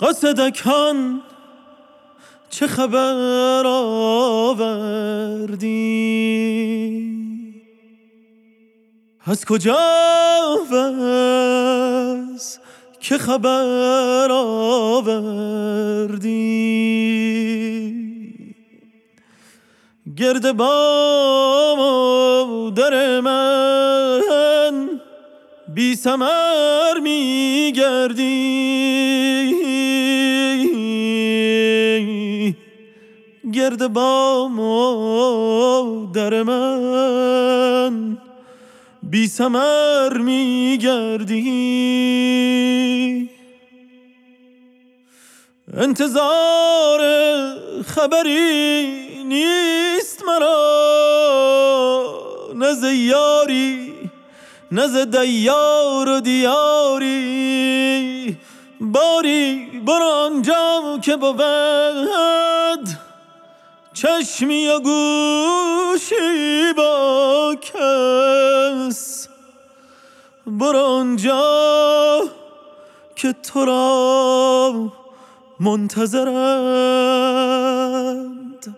قاصدکان چه خبر آوردی؟ از کجا و از که خبر آوردی؟ گرد بام و در من بی ثمر می گردی. گرد بام و در من بی ثمر می گردی. انتظار خبری نیست مرا، نه ز یاری نه ز دیار و دیاری. باری برو آنجا که بود چشمی و گوشی با کس. برو آنجا که تو را منتظرند.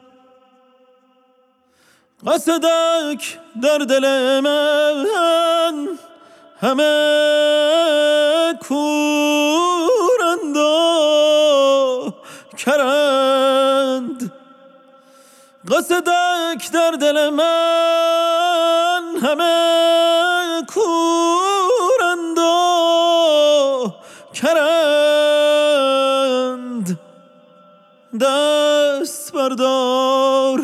قاصدک در دل من همه کورند و کرند. قاصدک در دل من همه کورند و کرند. دست بردار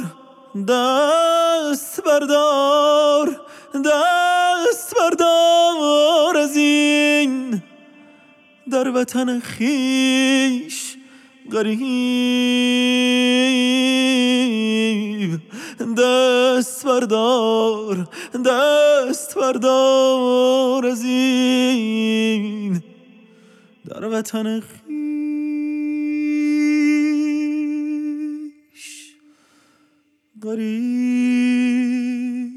دست بردار دست بردار از این در وطن خویش غریب. دست بردار دست بردار از این در وطن خویش غریب.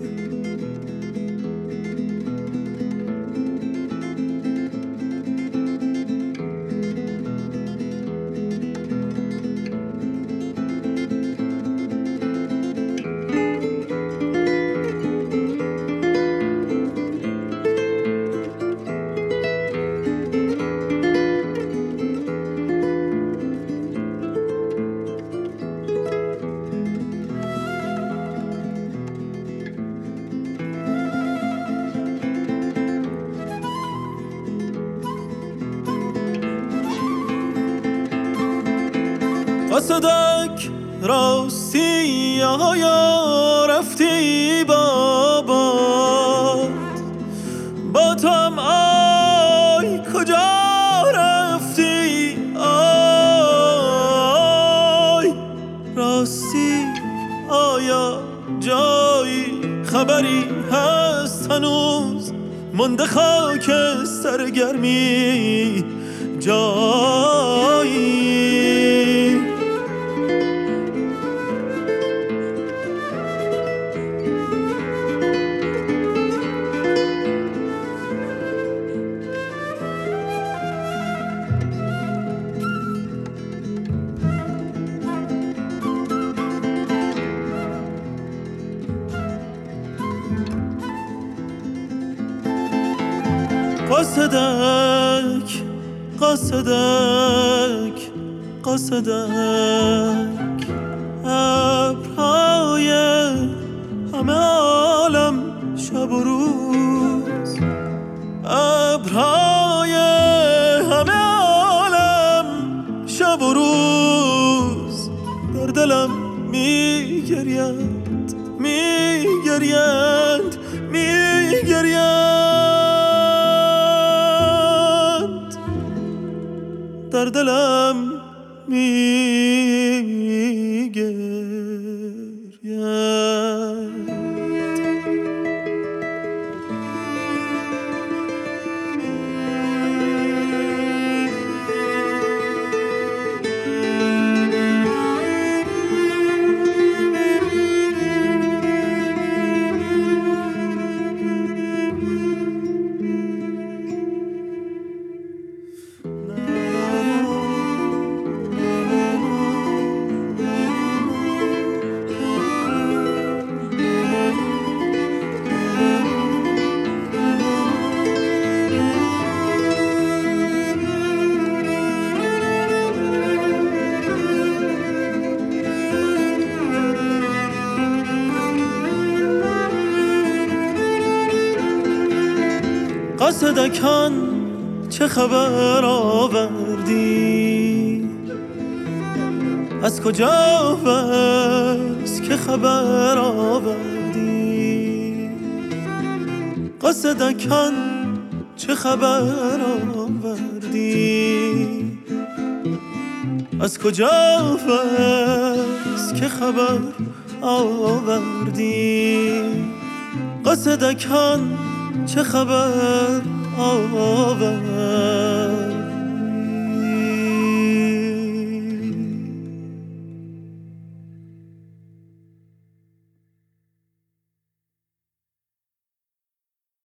قاصدک راستی آیا رفتی بابا؟ با تو هم آی کجا رفتی؟ آی راستی آیا جایی خبری هست هنوز؟ مونده خاک سرگرمی جایی؟ قاصدک قاصدک قاصدک ابرهای همه عالم شب و روز. ابرهای همه عالم شب و روز در دلم میگریند میگریند میگریند. در دلم میگریند. قاصدکان چه خبر آوردی؟ از کجا بس که خبر آوردی؟ قاصدکان چه خبر آوردی؟ از کجا بس که خبر آوردی؟ قاصدکان چه خبر آوردی؟